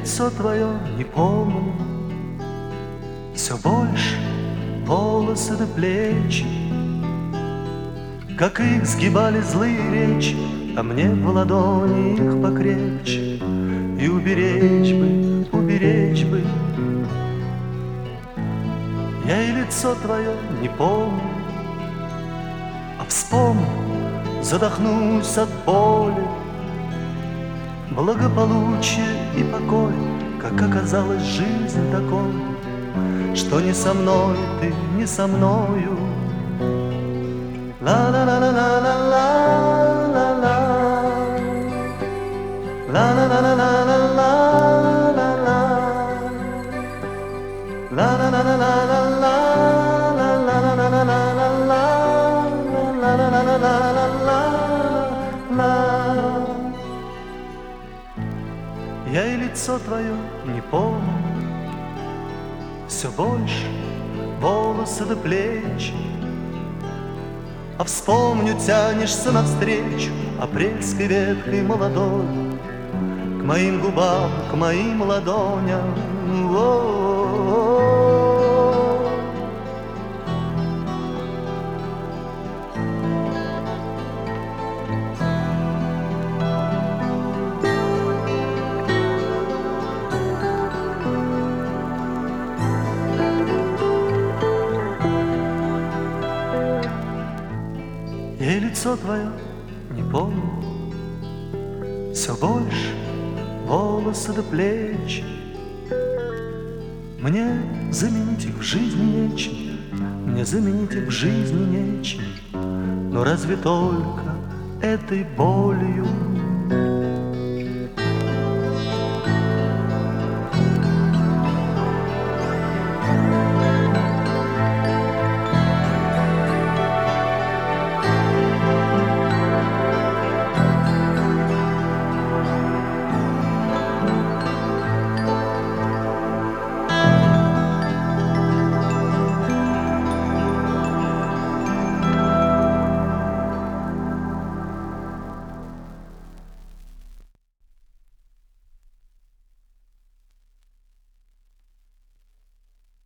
лицо твое не помню, все больше волосы до плечи, как их сгибали злые речи, а мне в ладони их покрепче. И уберечь бы, уберечь бы. Я и лицо твое не помню, а вспомню, задохнусь от боли. Благополучие и покой, как оказалась жизнь такой, что не со мной ты, не со мною. Ла-ла-ла-ла-ла-ла-ла-ла, ла-ла-ла-ла-ла-ла-ла, я и лицо твое не помню, все больше волосы до плеч, а вспомню, тянешься навстречу апрельской веткой молодой к моим губам, к моим ладоням. Я и лицо твое не помню, все больше волосы до плеч. Мне заменить их в жизни нечем, мне заменить их в жизни нечем. Но разве только этой болью